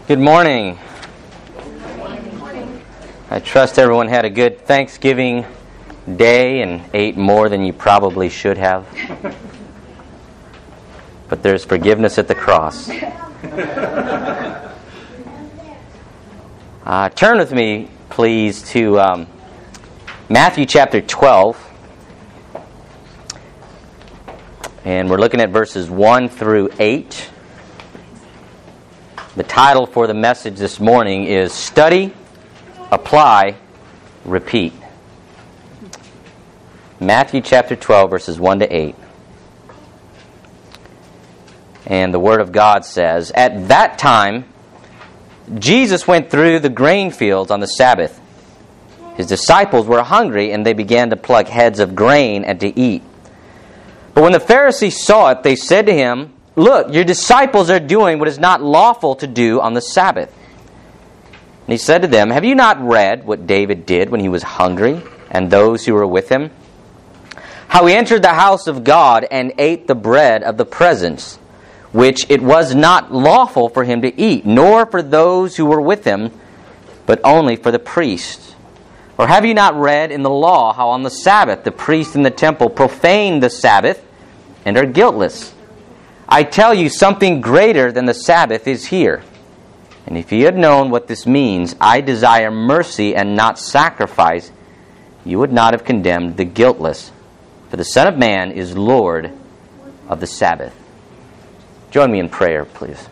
Good morning. I trust everyone had a good Thanksgiving day and ate more than you probably should have. But there's forgiveness at the cross. Turn with me, please, to Matthew chapter 12. And we're looking at verses 1 through 8. The title for the message this morning is Study, Apply, Repeat. Matthew chapter 12, verses 1 to 8. And the Word of God says, "At that time, Jesus went through the grain fields on the Sabbath. His disciples were hungry, and they began to pluck heads of grain and to eat. But when the Pharisees saw it, they said to him, 'Look, your disciples are doing what is not lawful to do on the Sabbath.' And he said to them, 'Have you not read what David did when he was hungry, and those who were with him? How he entered the house of God and ate the bread of the presence, which it was not lawful for him to eat, nor for those who were with him, but only for the priests. Or have you not read in the law how on the Sabbath the priests in the temple profane the Sabbath and are guiltless? I tell you, something greater than the Sabbath is here. And if you had known what this means, I desire mercy and not sacrifice, you would not have condemned the guiltless. For the Son of Man is Lord of the Sabbath." Join me in prayer, please.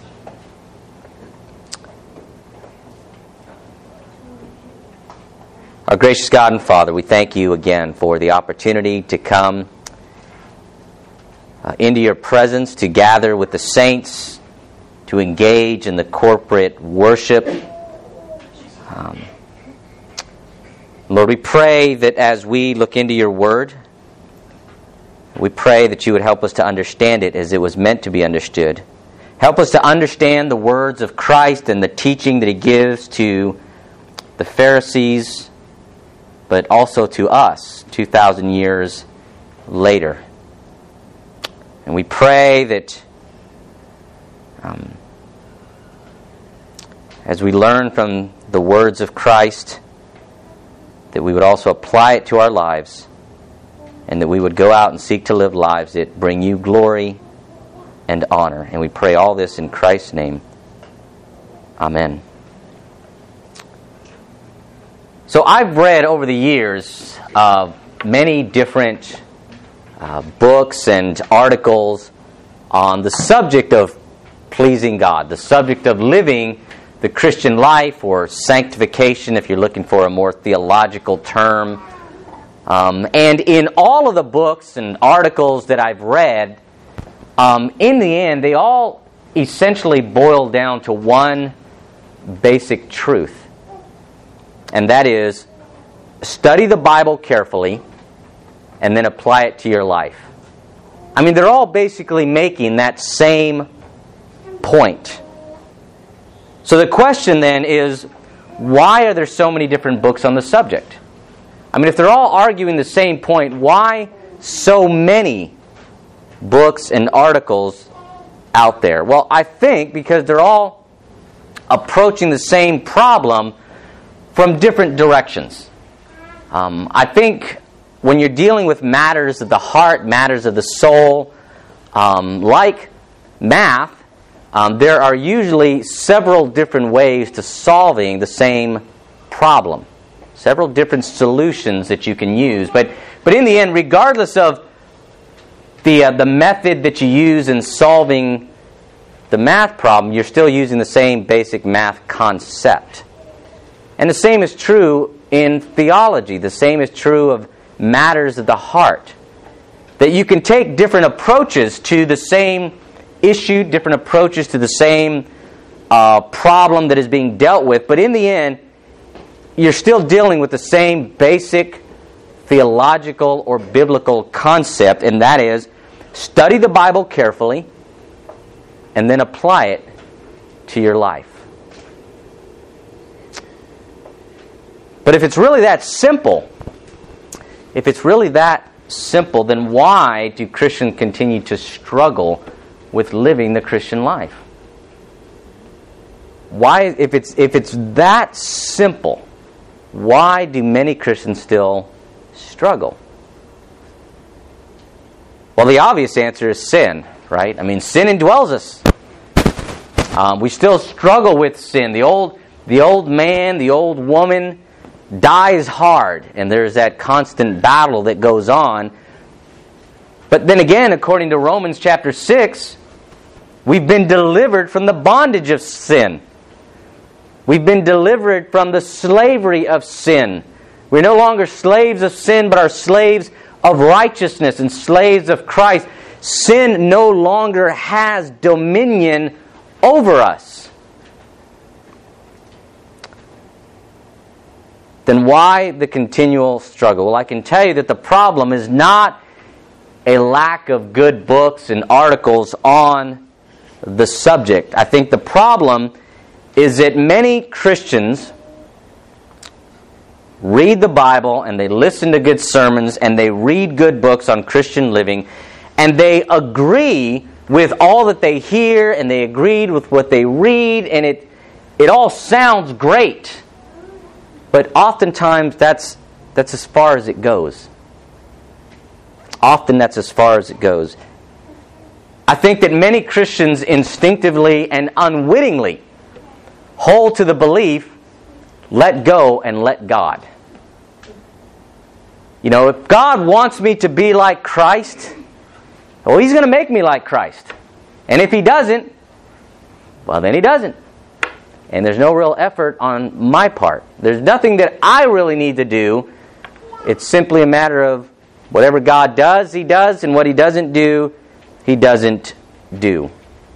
Our gracious God and Father, we thank you again for the opportunity to come into your presence, to gather with the saints, to engage in the corporate worship. Lord, we pray that as we look into your word, we pray that you would help us to understand it as it was meant to be understood. Help us to understand the words of Christ and the teaching that he gives to the Pharisees, but also to us 2,000 years later. And we pray that as we learn from the words of Christ, that we would also apply it to our lives, and that we would go out and seek to live lives that bring you glory and honor. And we pray all this in Christ's name. Amen. So I've read over the years many different books and articles on the subject of pleasing God, the subject of living the Christian life, or sanctification if you're looking for a more theological term. And in all of the books and articles that I've read, in the end, they all essentially boil down to one basic truth. And that is, study the Bible carefully and then apply it to your life. I mean, they're all basically making that same point. So the question then is, why are there so many different books on the subject? I mean, if they're all arguing the same point, why so many books and articles out there? Well, I think because they're all approaching the same problem from different directions. I think when you're dealing with matters of the heart, matters of the soul, like math, there are usually several different ways to solving the same problem. Several different solutions that you can use. But in the end, regardless of the method that you use in solving the math problem, you're still using the same basic math concept. And the same is true in theology. The same is true of matters of the heart. That you can take different approaches to the same issue, different approaches to the same problem that is being dealt with, but in the end, you're still dealing with the same basic theological or biblical concept, and that is, study the Bible carefully and then apply it to your life. But if it's really that simple, then why do Christians continue to struggle with living the Christian life? Why, if it's that simple, why do many Christians still struggle? Well, the obvious answer is sin, right? I mean, sin indwells us. We still struggle with sin. The old man, the old woman dies hard, and there's that constant battle that goes on. But then again, according to Romans chapter 6, we've been delivered from the bondage of sin. We've been delivered from the slavery of sin. We're no longer slaves of sin, but are slaves of righteousness and slaves of Christ. Sin no longer has dominion over us. Then why the continual struggle? Well, I can tell you that the problem is not a lack of good books and articles on the subject. I think the problem is that many Christians read the Bible and they listen to good sermons and they read good books on Christian living and they agree with all that they hear and they agreed with what they read, and it all sounds great. But oftentimes that's as far as it goes. Often that's as far as it goes. I think that many Christians instinctively and unwittingly hold to the belief, let go and let God. You know, if God wants me to be like Christ, well, He's going to make me like Christ. And if He doesn't, well, then He doesn't. And there's no real effort on my part. There's nothing that I really need to do. It's simply a matter of whatever God does, He does, and what He doesn't do, He doesn't do.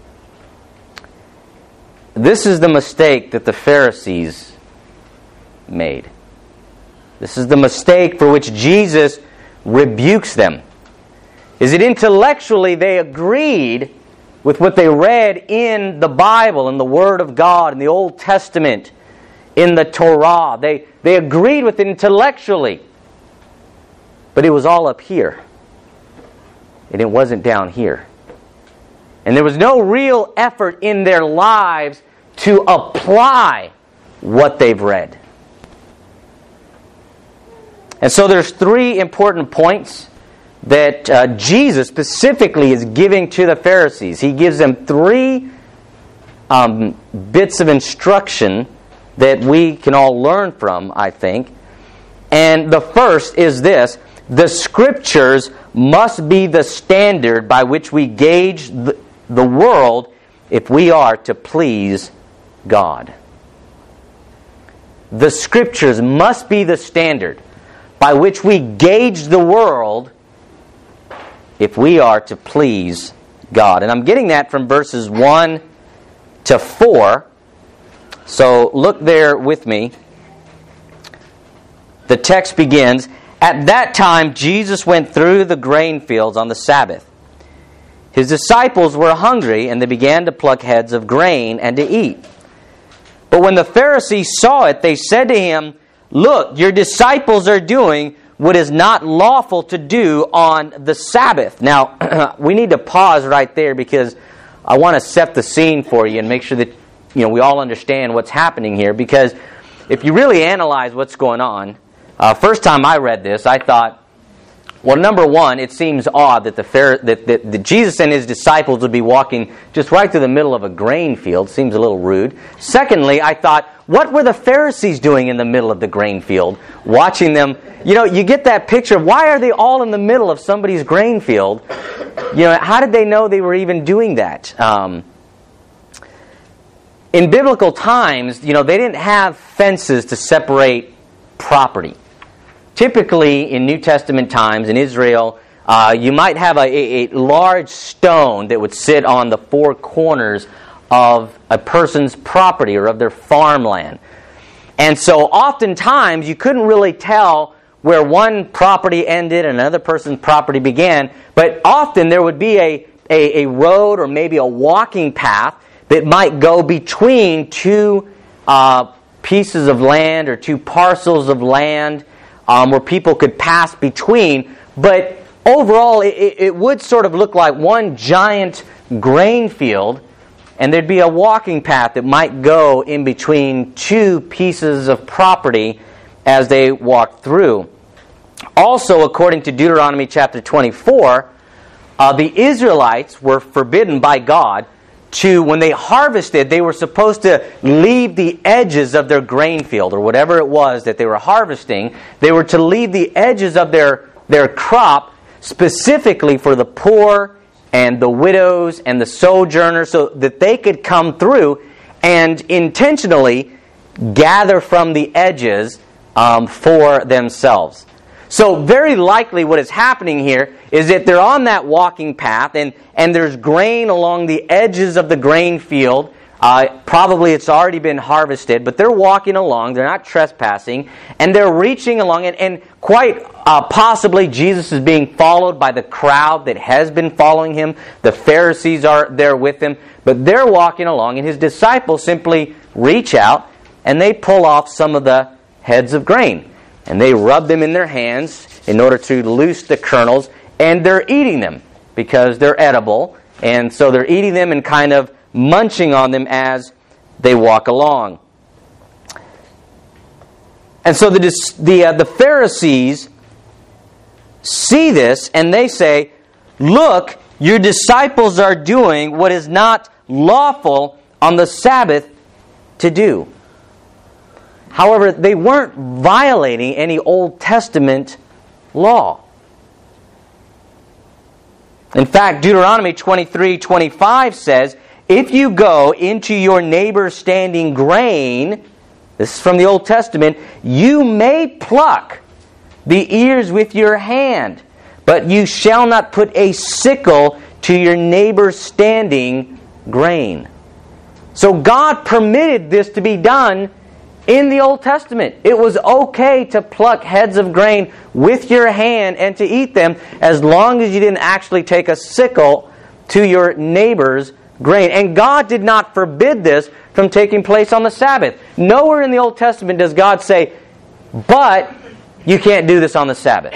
This is the mistake that the Pharisees made. This is the mistake for which Jesus rebukes them. Is that intellectually they agreed with what they read in the Bible, in the Word of God, in the Old Testament, in the Torah. They agreed with it intellectually. But it was all up here. And it wasn't down here. And there was no real effort in their lives to apply what they've read. And so there's three important points that Jesus specifically is giving to the Pharisees. He gives them three bits of instruction that we can all learn from, I think. And the first is this: the Scriptures must be the standard by which we gauge the world if we are to please God. The Scriptures must be the standard by which we gauge the world if we are to please God. And I'm getting that from verses 1 to 4. So look there with me. The text begins, "At that time Jesus went through the grain fields on the Sabbath. His disciples were hungry, and they began to pluck heads of grain and to eat. But when the Pharisees saw it, they said to him, 'Look, your disciples are doing what is not lawful to do on the Sabbath.'" Now, we need to pause right there because I want to set the scene for you and make sure that we all understand what's happening here. Because if you really analyze what's going on, first time I read this, I thought, well, number one, it seems odd that Jesus and His disciples would be walking just right through the middle of a grain field. Seems a little rude. Secondly, I thought, what were the Pharisees doing in the middle of the grain field? Watching them, you get that picture. Why are they all in the middle of somebody's grain field? How did they know they were even doing that? In biblical times, they didn't have fences to separate property. Typically, in New Testament times, in Israel, you might have a large stone that would sit on the four corners of a person's property or of their farmland. And so oftentimes, you couldn't really tell where one property ended and another person's property began, but often there would be a road or maybe a walking path that might go between two pieces of land or two parcels of land, where people could pass between. But overall, it would sort of look like one giant grain field and there'd be a walking path that might go in between two pieces of property as they walked through. Also, according to Deuteronomy chapter 24, the Israelites were forbidden by God to, when they harvested, they were supposed to leave the edges of their grain field, or whatever it was that they were harvesting. They were to leave the edges of their crop specifically for the poor and the widows and the sojourners, so that they could come through and intentionally gather from the edges for themselves. So very likely what is happening here is that they're on that walking path, and there's grain along the edges of the grain field. Probably it's already been harvested, but they're walking along, they're not trespassing, and they're reaching along, and quite possibly Jesus is being followed by the crowd that has been following him. The Pharisees are there with him, but they're walking along, and his disciples simply reach out, and they pull off some of the heads of grain. And they rub them in their hands in order to loose the kernels, and they're eating them because they're edible. And so they're eating them and kind of munching on them as they walk along. And so the Pharisees see this, and they say, "Look, your disciples are doing what is not lawful on the Sabbath to do." However, they weren't violating any Old Testament law. In fact, Deuteronomy 23:25 says, "If you go into your neighbor's standing grain," this is from the Old Testament, "you may pluck the ears with your hand, but you shall not put a sickle to your neighbor's standing grain." So God permitted this to be done in the Old Testament. It was okay to pluck heads of grain with your hand and to eat them, as long as you didn't actually take a sickle to your neighbor's grain. And God did not forbid this from taking place on the Sabbath. Nowhere in the Old Testament does God say, "But you can't do this on the Sabbath."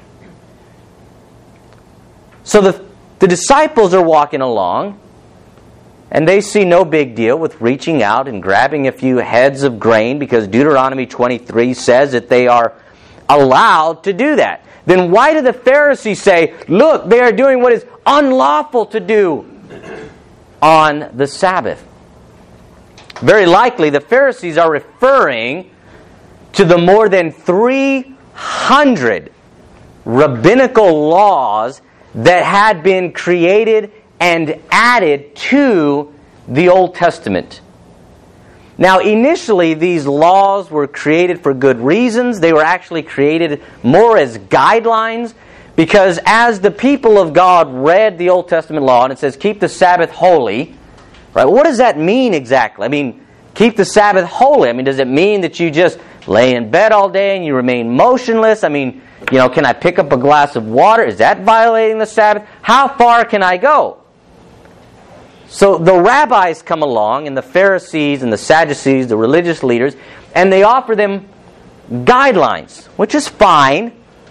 So the disciples are walking along, and they see no big deal with reaching out and grabbing a few heads of grain, because Deuteronomy 23 says that they are allowed to do that. Then why do the Pharisees say, "Look, they are doing what is unlawful to do on the Sabbath"? Very likely the Pharisees are referring to the more than 300 rabbinical laws that had been created and added to the Old Testament. Now, initially, these laws were created for good reasons. They were actually created more as guidelines, because as the people of God read the Old Testament law, and it says, "Keep the Sabbath holy," right? What does that mean exactly? I mean, keep the Sabbath holy. I mean, does it mean that you just lay in bed all day and you remain motionless? I mean, can I pick up a glass of water? Is that violating the Sabbath? How far can I go? So the rabbis come along, and the Pharisees and the Sadducees, the religious leaders, and they offer them guidelines, which is fine.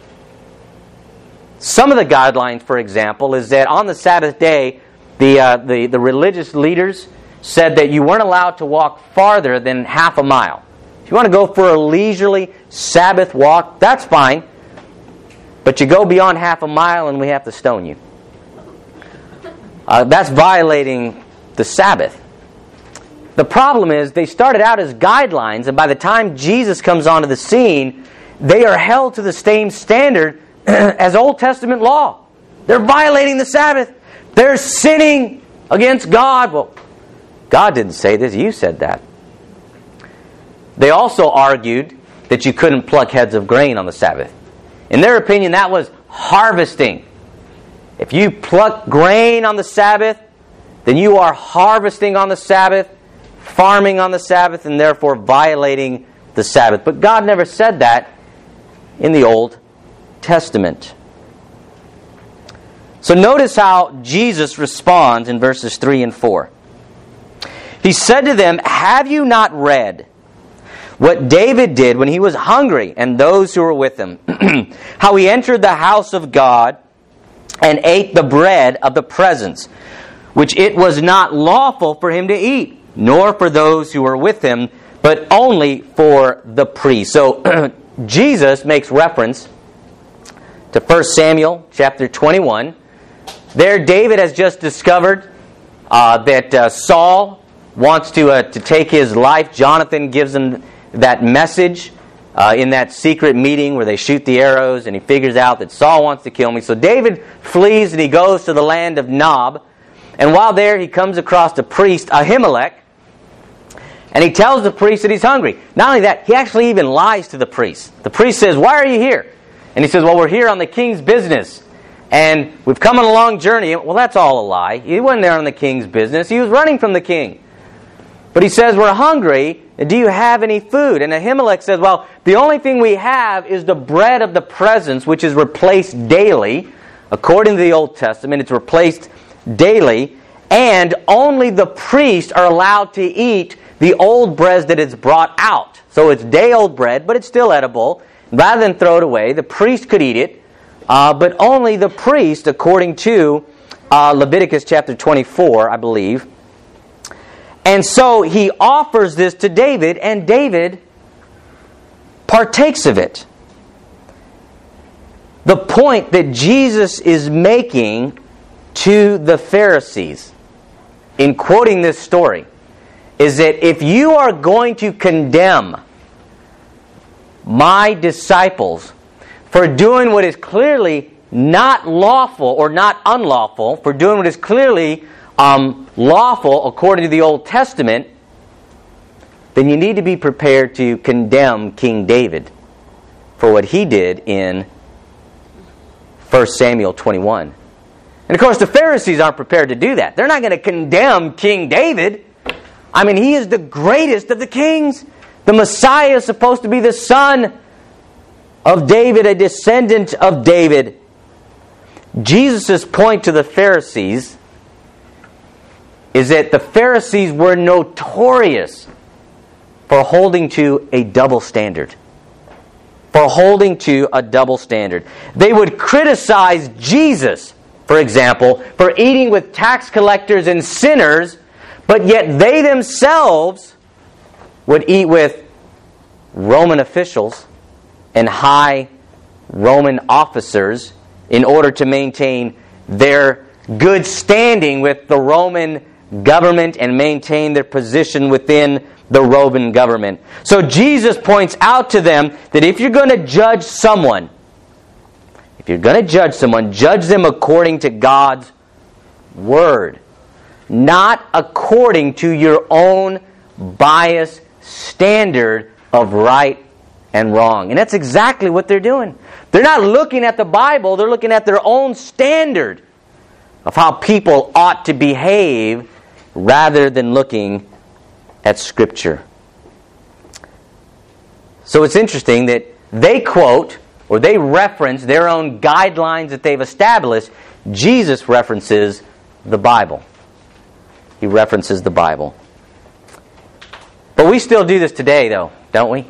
Some of the guidelines, for example, is that on the Sabbath day, the religious leaders said that you weren't allowed to walk farther than half a mile. If you want to go for a leisurely Sabbath walk, that's fine. But you go beyond half a mile and we have to stone you. That's violating the Sabbath. The problem is they started out as guidelines, and by the time Jesus comes onto the scene, they are held to the same standard as Old Testament law. They're violating the Sabbath. They're sinning against God. Well, God didn't say this. You said that. They also argued that you couldn't pluck heads of grain on the Sabbath. In their opinion, that was harvesting. If you pluck grain on the Sabbath, then you are harvesting on the Sabbath, farming on the Sabbath, and therefore violating the Sabbath. But God never said that in the Old Testament. So notice how Jesus responds in verses 3 and 4. He said to them, "Have you not read what David did when he was hungry, and those who were with him? How he entered the house of God and ate the bread of the presence, which it was not lawful for him to eat, nor for those who were with him, but only for the priest. So Jesus makes reference to 1 Samuel chapter 21. There David has just discovered that Saul wants to take his life. Jonathan gives him that message in that secret meeting where they shoot the arrows, and he figures out that Saul wants to kill me. So David flees and he goes to the land of Nob. And while there, he comes across the priest Ahimelech, and he tells the priest that he's hungry. Not only that, he actually even lies to the priest. The priest says, "Why are you here?" And he says, "Well, we're here on the king's business. And we've come on a long journey." Well, that's all a lie. He wasn't there on the king's business. He was running from the king. But he says, "We're hungry. Do you have any food?" And Ahimelech says, "Well, the only thing we have is the bread of the presence, which is replaced daily. According to the Old Testament, it's replaced daily. And only the priests are allowed to eat the old bread that is brought out. So it's day-old bread, but it's still edible. Rather than throw it away, the priest could eat it. But only the priest, according to Leviticus chapter 24, I believe." And so he offers this to David, and David partakes of it. The point that Jesus is making to the Pharisees in quoting this story is that if you are going to condemn my disciples for doing what is clearly not lawful or not unlawful, for doing what is clearly lawful according to the Old Testament, then you need to be prepared to condemn King David for what he did in 1 Samuel 21. And of course the Pharisees aren't prepared to do that. They're not going to condemn King David. I mean, he is the greatest of the kings. The Messiah is supposed to be the son of David, a descendant of David. Jesus' point to the Pharisees is that the Pharisees were notorious for holding to a double standard. For holding to a double standard. They would criticize Jesus, for example, for eating with tax collectors and sinners, but yet they themselves would eat with Roman officials and high Roman officers in order to maintain their good standing with the Roman government and maintain their position within the Roman government. So Jesus points out to them that if you're going to judge someone, judge them according to God's Word, not according to your own biased standard of right and wrong. And that's exactly what they're doing. They're not looking at the Bible, they're looking at their own standard of how people ought to behave rather than looking at Scripture. So it's interesting that they quote or they reference their own guidelines that they've established. Jesus references the Bible. He references the Bible. But we still do this today, though, don't we?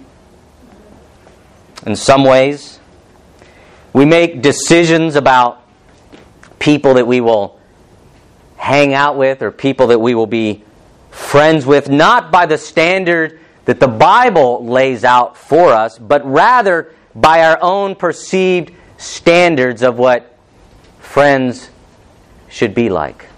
In some ways, we make decisions about people that we will hang out with or people that we will be friends with, not by the standard that the Bible lays out for us, but rather by our own perceived standards of what friends should be like.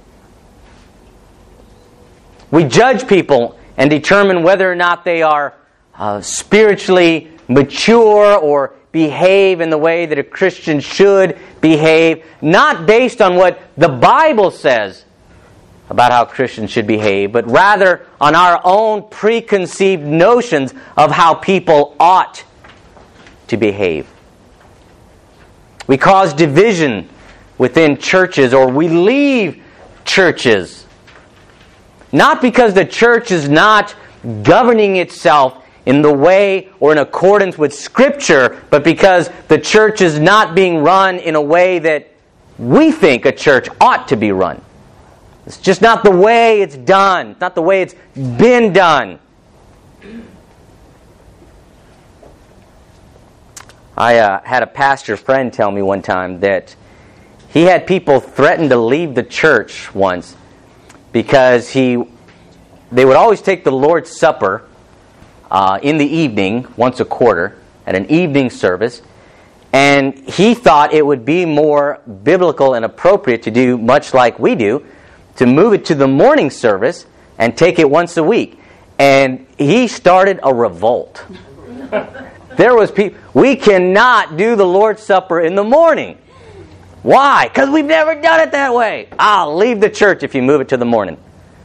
We judge people and determine whether or not they are spiritually mature or behave in the way that a Christian should behave, not based on what the Bible says about how Christians should behave, but rather on our own preconceived notions of how people ought to behave. We cause division within churches, or we leave churches, not because the church is not governing itself in the way or in accordance with Scripture, but because the church is not being run in a way that we think a church ought to be run. It's just not the way it's done. It's not the way it's been done. I had a pastor friend tell me one time that he had people threaten to leave the church once because they would always take the Lord's Supper in the evening, once a quarter, at an evening service. And he thought it would be more biblical and appropriate to do much like we do, to move it to the morning service and take it once a week. And he started a revolt. There was people, we cannot do the Lord's Supper in the morning. Why? Because we've never done it that way. I'll leave the church if you move it to the morning.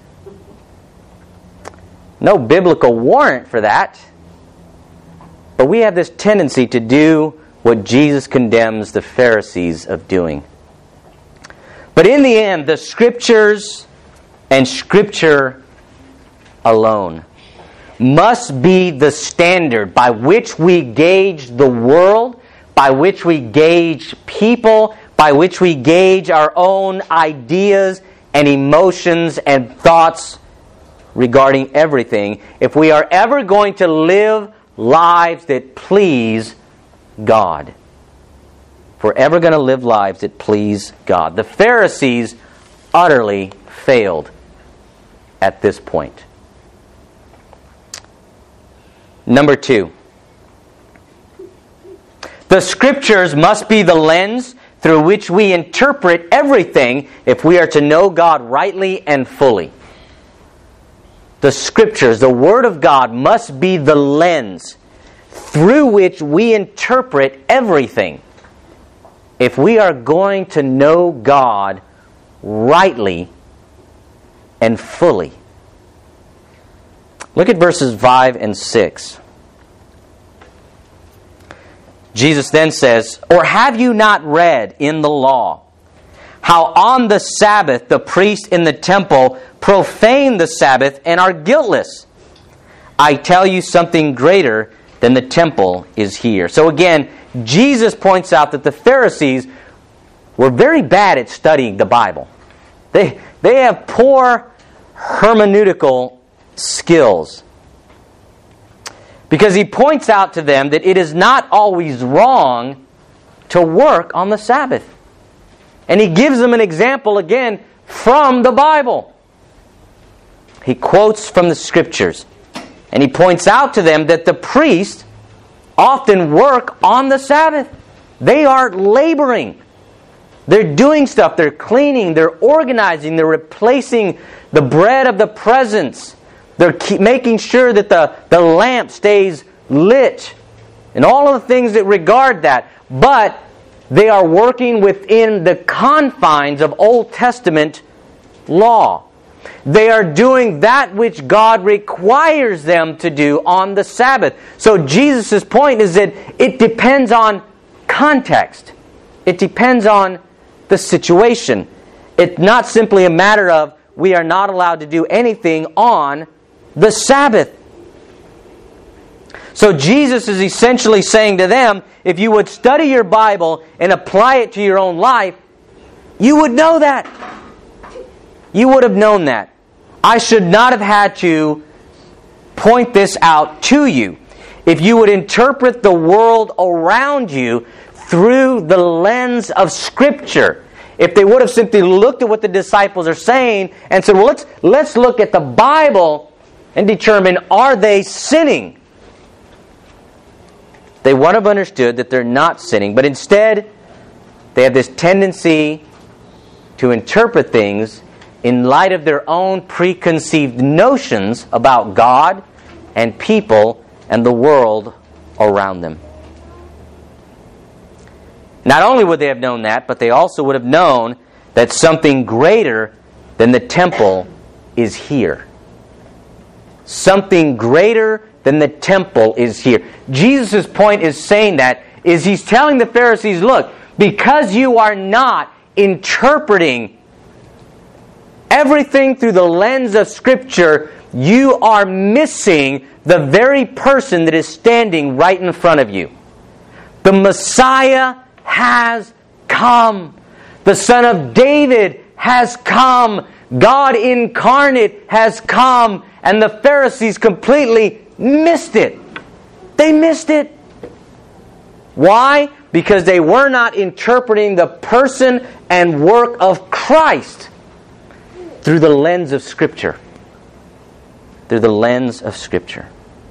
No biblical warrant for that. But we have this tendency to do what Jesus condemns the Pharisees of doing. But in the end, the Scriptures and Scripture alone must be the standard by which we gauge the world, by which we gauge people, by which we gauge our own ideas and emotions and thoughts regarding everything, if we are ever going to live lives that please God. If we're ever going to live lives that please God. The Pharisees utterly failed at this point. Number 2. The Scriptures must be the lens through which we interpret everything if we are to know God rightly and fully. The Scriptures, the Word of God, must be the lens through which we interpret everything if we are going to know God rightly and fully. Look at verses 5 and 6. Jesus then says, "Or have you not read in the law how on the Sabbath the priests in the temple profane the Sabbath and are guiltless? I tell you, something greater than the temple is here." So again, Jesus points out that the Pharisees were very bad at studying the Bible. They have poor hermeneutical skills. Because he points out to them that it is not always wrong to work on the Sabbath. And he gives them an example again from the Bible. He quotes from the Scriptures. And he points out to them that the priests often work on the Sabbath. They are laboring. They're doing stuff. They're cleaning. They're organizing. They're replacing the bread of the presence. They're making sure that the lamp stays lit. And all of the things that regard that. But they are working within the confines of Old Testament law. They are doing that which God requires them to do on the Sabbath. So Jesus' point is that it depends on context. It depends on the situation. It's not simply a matter of we are not allowed to do anything on the Sabbath. So Jesus is essentially saying to them, if you would study your Bible and apply it to your own life, you would know that. You would have known that. I should not have had to point this out to you. If you would interpret the world around you through the lens of Scripture, if they would have simply looked at what the disciples are saying and said, well, let's look at the Bible and determine, are they sinning? They would have understood that they're not sinning, but instead they have this tendency to interpret things in light of their own preconceived notions about God and people and the world around them. Not only would they have known that, but they also would have known that something greater than the temple is here. Something greater than the temple is here. Jesus' point is saying that, is he's telling the Pharisees, look, because you are not interpreting everything through the lens of Scripture, you are missing the very person that is standing right in front of you. The Messiah has come. The Son of David has come. God incarnate has come. And the Pharisees completely missed it. They missed it. Why? Because they were not interpreting the person and work of Christ. through the lens of Scripture. Through the lens of Scripture.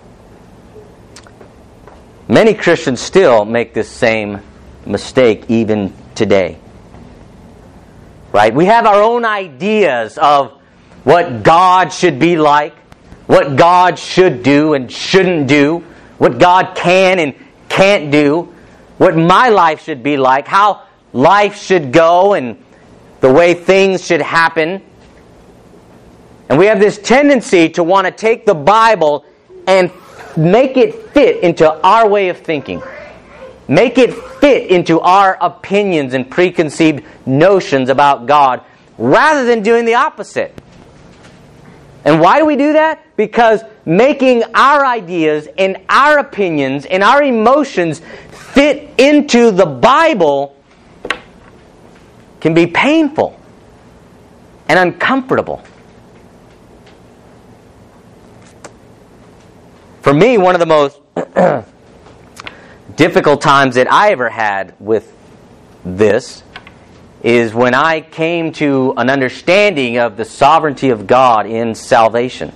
Many Christians still make this same mistake even today. Right? We have our own ideas of what God should be like, what God should do and shouldn't do, what God can and can't do, what my life should be like, how life should go, and the way things should happen. And we have this tendency to want to take the Bible and make it fit into our way of thinking. Make it fit into our opinions and preconceived notions about God, rather than doing the opposite. And why do we do that? Because making our ideas and our opinions and our emotions fit into the Bible can be painful and uncomfortable. For me, one of the most difficult times that I ever had with this is when I came to an understanding of the sovereignty of God in salvation.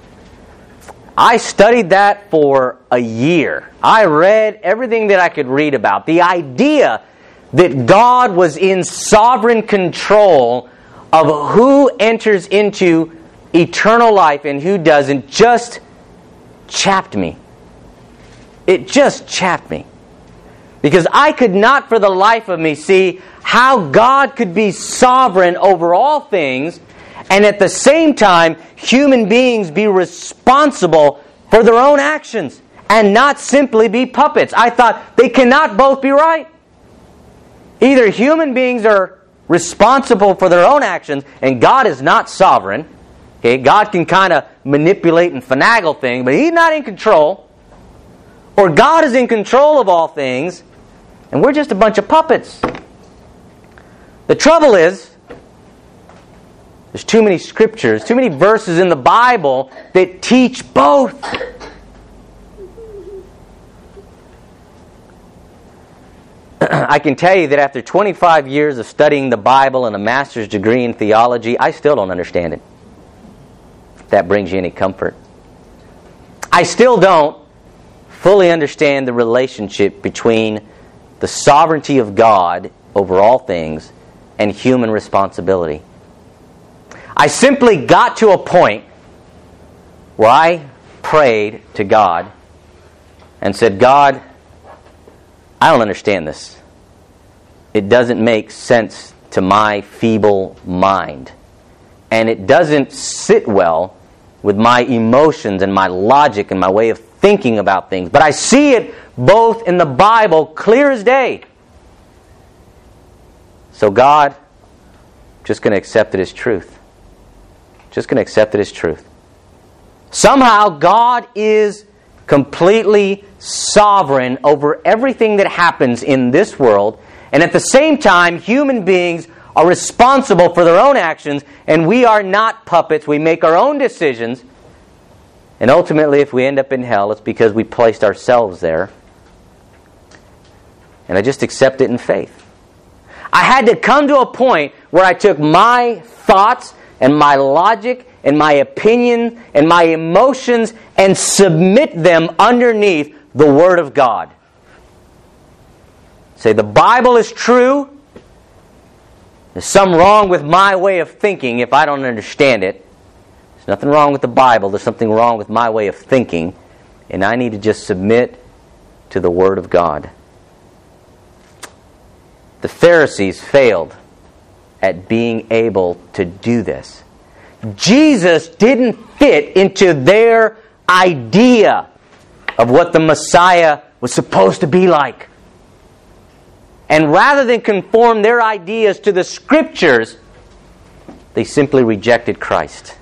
I studied that for a year. I read everything that I could read about. The idea that God was in sovereign control of who enters into eternal life and who doesn't just chapped me. It just chapped me. Because I could not for the life of me see how God could be sovereign over all things and at the same time human beings be responsible for their own actions and not simply be puppets. I thought they cannot both be right. Either human beings are responsible for their own actions and God is not sovereign. Okay, God can kind of manipulate and finagle things, but He's not in control. Or God is in control of all things, and we're just a bunch of puppets. The trouble is, there's too many scriptures, too many verses in the Bible that teach both. I can tell you that after 25 years of studying the Bible and a master's degree in theology, I still don't understand it. If that brings you any comfort. I still don't fully understand the relationship between the sovereignty of God over all things and human responsibility. I simply got to a point where I prayed to God and said, God, I don't understand this. It doesn't make sense to my feeble mind. And it doesn't sit well with my emotions and my logic and my way of thinking about things. But I see it both in the Bible clear as day. So God, just going to accept it as truth. Just going to accept it as truth. Somehow God is completely sovereign over everything that happens in this world, and at the same time human beings are responsible for their own actions, and we are not puppets. We make our own decisions, and ultimately if we end up in hell, it's because we placed ourselves there. And I just accept it in faith. I had to come to a point where I took my thoughts and my logic and my opinion and my emotions and submit them underneath the Word of God. Say, the Bible is true. There's something wrong with my way of thinking if I don't understand it. There's nothing wrong with the Bible. There's something wrong with my way of thinking. And I need to just submit to the Word of God. The Pharisees failed at being able to do this. Jesus didn't fit into their idea of what the Messiah was supposed to be like. And rather than conform their ideas to the Scriptures, they simply rejected Christ.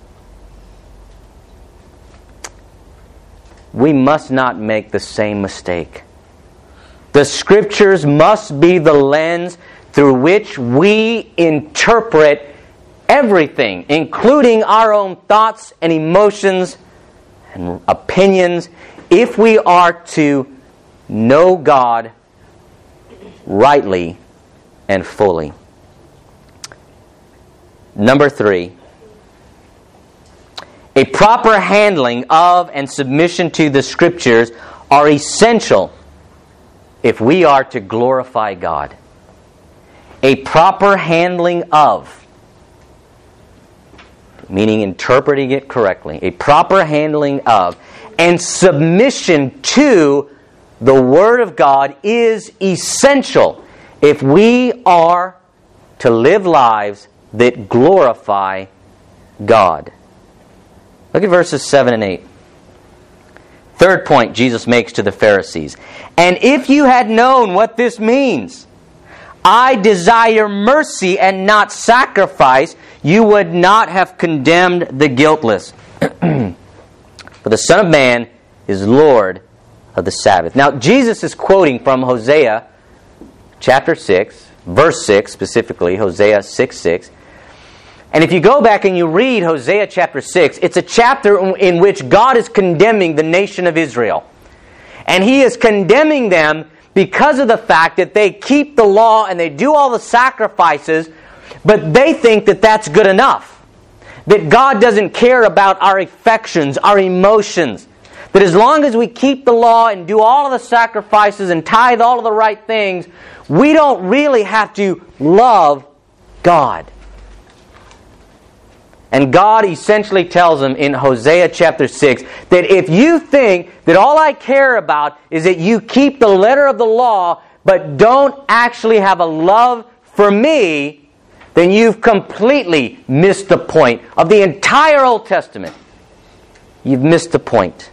We must not make the same mistake. The Scriptures must be the lens through which we interpret everything, including our own thoughts and emotions and opinions, if we are to know God rightly and fully. Number 3, a proper handling of and submission to the Scriptures are essential if we are to glorify God. A proper handling of, meaning interpreting it correctly, a proper handling of and submission to the Word of God is essential if we are to live lives that glorify God. Look at verses 7 and 8. Third point Jesus makes to the Pharisees. And if you had known what this means, I desire mercy and not sacrifice, you would not have condemned the guiltless. For the Son of Man is Lord of the Sabbath. Now, Jesus is quoting from Hosea chapter 6, verse 6 specifically, Hosea 6:6. And if you go back and you read Hosea chapter 6, it's a chapter in which God is condemning the nation of Israel. And He is condemning them because of the fact that they keep the law and they do all the sacrifices, but they think that that's good enough. That God doesn't care about our affections, our emotions. That as long as we keep the law and do all of the sacrifices and tithe all of the right things, we don't really have to love God. And God essentially tells them in Hosea chapter 6 that if you think that all I care about is that you keep the letter of the law but don't actually have a love for me, then you've completely missed the point of the entire Old Testament. You've missed the point.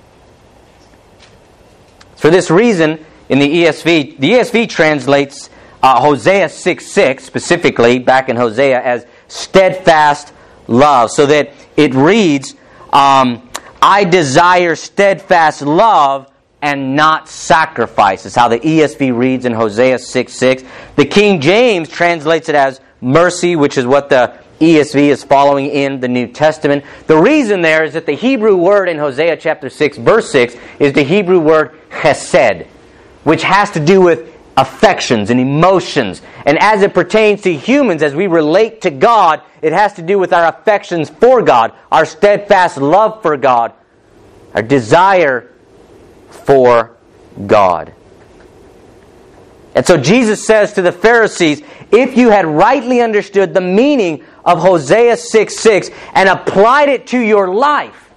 For this reason, in the ESV translates Hosea 6:6 specifically, back in Hosea, as steadfast love. So that it reads, I desire steadfast love and not sacrifice. Is how the ESV reads in Hosea 6:6. The King James translates it as mercy, which is what the ESV is following in the New Testament. The reason there is that the Hebrew word in Hosea chapter 6, verse 6, is the Hebrew word chesed, which has to do with affections and emotions. And as it pertains to humans, as we relate to God, it has to do with our affections for God, our steadfast love for God, our desire for God. And so Jesus says to the Pharisees, if you had rightly understood the meaning of Hosea 6:6 and applied it to your life,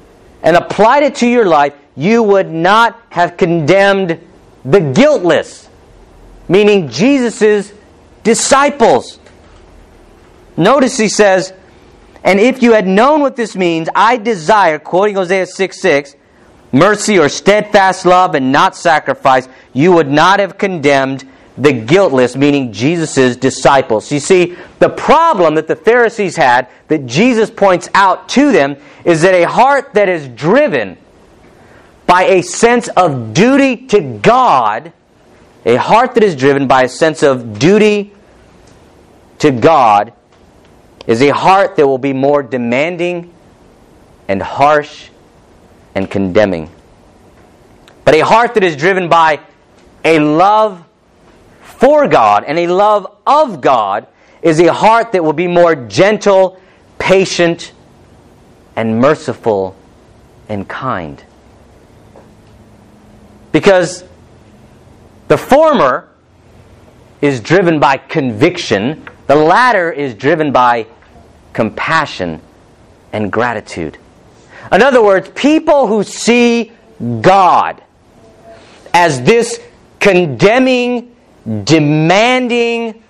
you would not have condemned the guiltless, meaning Jesus' disciples. Notice he says, and if you had known what this means, I desire, quoting Hosea 6:6, mercy or steadfast love and not sacrifice, you would not have condemned the guiltless, meaning Jesus' disciples. You see, the problem that the Pharisees had, that Jesus points out to them, is that a heart that is driven by a sense of duty to God, a heart that is driven by a sense of duty to God, is a heart that will be more demanding and harsh and condemning. But a heart that is driven by a love for God and a love of God is a heart that will be more gentle, patient, and merciful and kind. Because the former is driven by conviction, the latter is driven by compassion and gratitude. In other words, people who see God as this condemning, demanding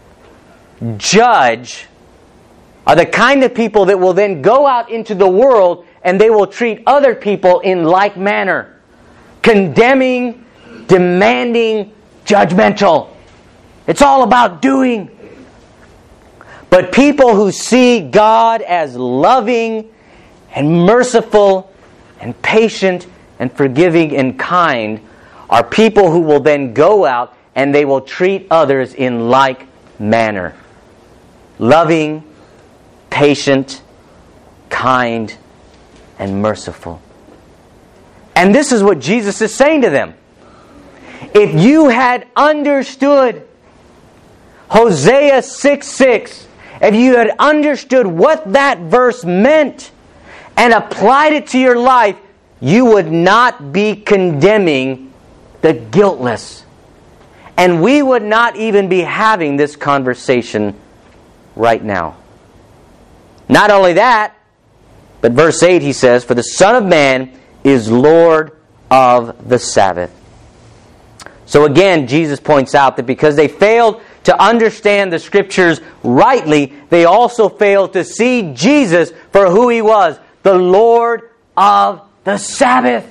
judge are the kind of people that will then go out into the world and they will treat other people in like manner. Condemning, demanding, judgmental. It's all about doing. But people who see God as loving and merciful and patient and forgiving and kind are people who will then go out and they will treat others in like manner. Loving, patient, kind, and merciful. And this is what Jesus is saying to them. If you had understood Hosea 6:6 if you had understood what that verse meant and applied it to your life, you would not be condemning the guiltless. And we would not even be having this conversation right now. Not only that, but verse 8 he says, "For the Son of Man is Lord of the Sabbath." So again, Jesus points out that because they failed to understand the Scriptures rightly, they also failed to see Jesus for who He was, the Lord of the Sabbath.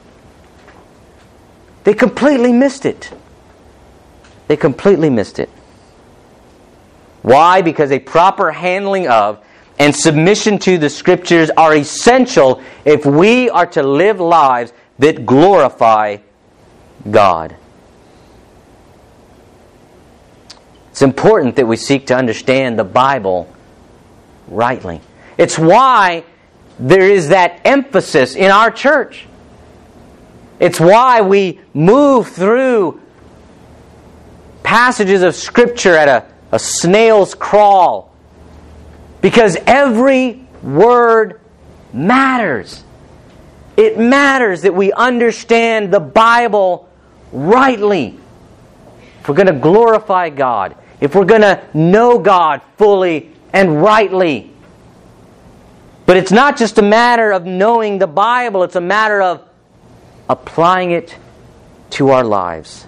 They completely missed it. They completely missed it. Why? Because a proper handling of and submission to the Scriptures are essential if we are to live lives that glorify God. It's important that we seek to understand the Bible rightly. It's why there is that emphasis in our church. It's why we move through passages of Scripture at a snail's crawl. Because every word matters. It matters that we understand the Bible rightly. If we're going to glorify God, if we're going to know God fully and rightly. But it's not just a matter of knowing the Bible, it's a matter of applying it to our lives.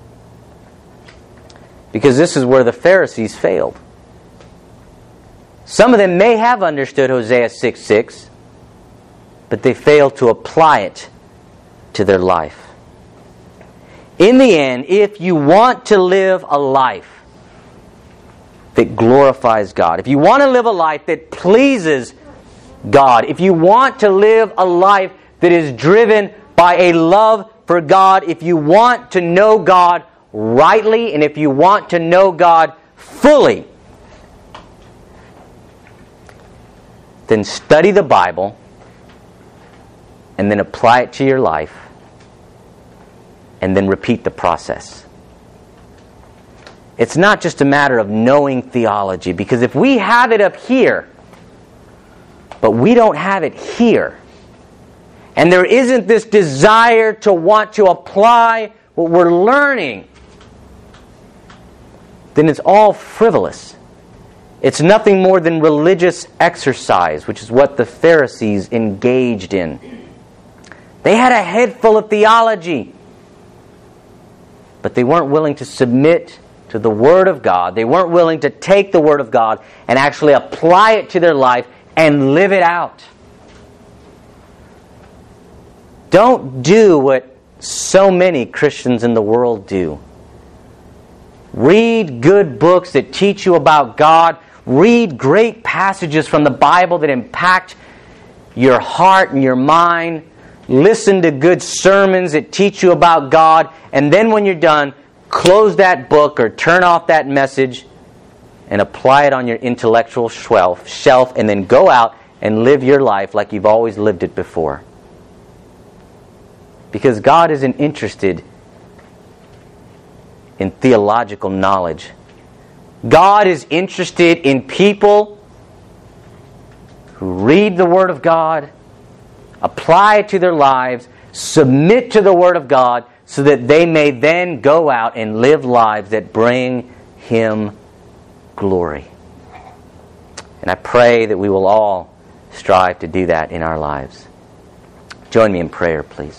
Because this is where the Pharisees failed. Some of them may have understood Hosea 6:6, but they failed to apply it to their life. In the end, if you want to live a life that glorifies God, if you want to live a life that pleases God, if you want to live a life that is driven by a love for God, if you want to know God rightly, and if you want to know God fully, then study the Bible and then apply it to your life and then repeat the process. It's not just a matter of knowing theology, because if we have it up here, but we don't have it here, and there isn't this desire to want to apply what we're learning, then it's all frivolous. It's nothing more than religious exercise, which is what the Pharisees engaged in. They had a head full of theology, but they weren't willing to submit to the Word of God. They weren't willing to take the Word of God and actually apply it to their life and live it out. Don't do what so many Christians in the world do. Read good books that teach you about God. Read great passages from the Bible that impact your heart and your mind. Listen to good sermons that teach you about God. And then when you're done, close that book or turn off that message and apply it on your intellectual shelf, and then go out and live your life like you've always lived it before. Because God isn't interested in theological knowledge. God is interested in people who read the Word of God, apply it to their lives, submit to the Word of God, so that they may then go out and live lives that bring Him glory. And I pray that we will all strive to do that in our lives. Join me in prayer, please.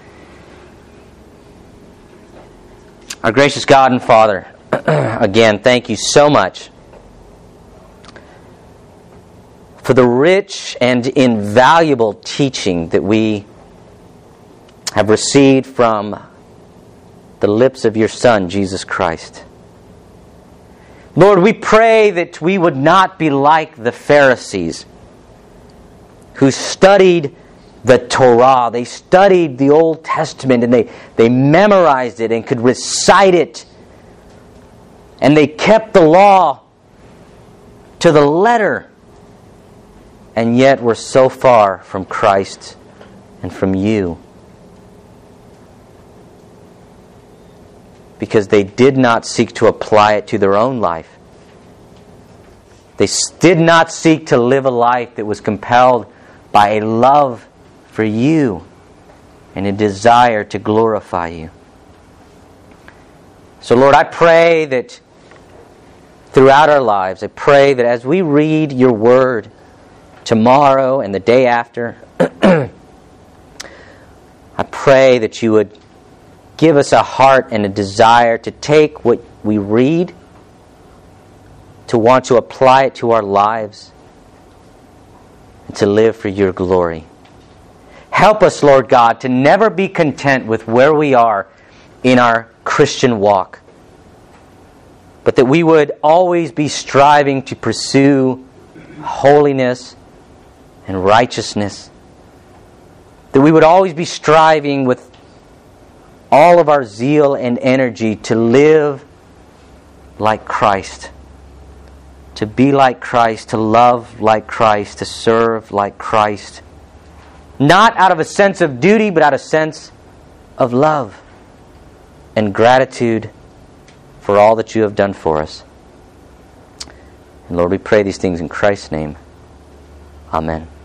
Our gracious God and Father, again, thank you so much for the rich and invaluable teaching that we have received from the lips of your Son, Jesus Christ. Lord, we pray that we would not be like the Pharisees who studied the Torah. They studied the Old Testament and they memorized it and could recite it. And they kept the law to the letter. And yet were so far from Christ and from you. Because they did not seek to apply it to their own life. They did not seek to live a life that was compelled by a love for you and a desire to glorify you. So Lord, I pray that throughout our lives, I pray that as we read your word tomorrow and the day after, I pray that you would give us a heart and a desire to take what we read, to want to apply it to our lives, and to live for your glory. Help us, Lord God, to never be content with where we are in our Christian walk, but that we would always be striving to pursue holiness and righteousness. That we would always be striving with all of our zeal and energy to live like Christ, to be like Christ, to love like Christ, to serve like Christ. Not out of a sense of duty, but out of a sense of love and gratitude for all that you have done for us. And Lord, we pray these things in Christ's name. Amen.